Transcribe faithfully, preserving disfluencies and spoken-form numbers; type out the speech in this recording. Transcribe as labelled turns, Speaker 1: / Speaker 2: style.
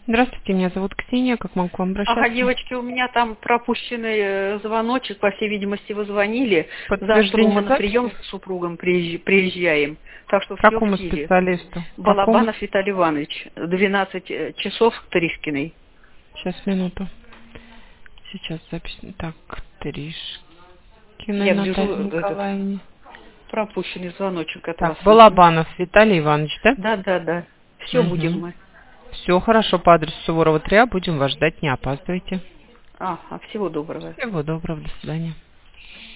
Speaker 1: Здравствуйте, меня зовут Ксения. Как могу к вам обращаться?
Speaker 2: Ага, девочки, у меня там пропущенный э, звоночек, по всей видимости, вы звонили. Завтра мы
Speaker 1: Подтверждение
Speaker 2: на прием
Speaker 1: записи?
Speaker 2: с супругом приезж- приезжаем. Так что все в
Speaker 1: Какому
Speaker 2: силе.
Speaker 1: специалисту? Какому?
Speaker 2: Балабанов Виталий Иванович, двенадцать э, часов к Тришкиной.
Speaker 1: Сейчас, минуту. Сейчас запись. Так, Тришкиной
Speaker 2: Я
Speaker 1: Наталье
Speaker 2: вижу этот
Speaker 1: Николаевне.
Speaker 2: пропущенный звоночек от вас.
Speaker 1: Так, Балабанов Виталий Иванович, да?
Speaker 2: Да, да, да. Все будем
Speaker 1: Угу.
Speaker 2: мы.
Speaker 1: Все хорошо, по адресу Суворова три А. Будем вас ждать, не опаздывайте.
Speaker 2: Ага, всего доброго.
Speaker 1: Всего доброго, до свидания.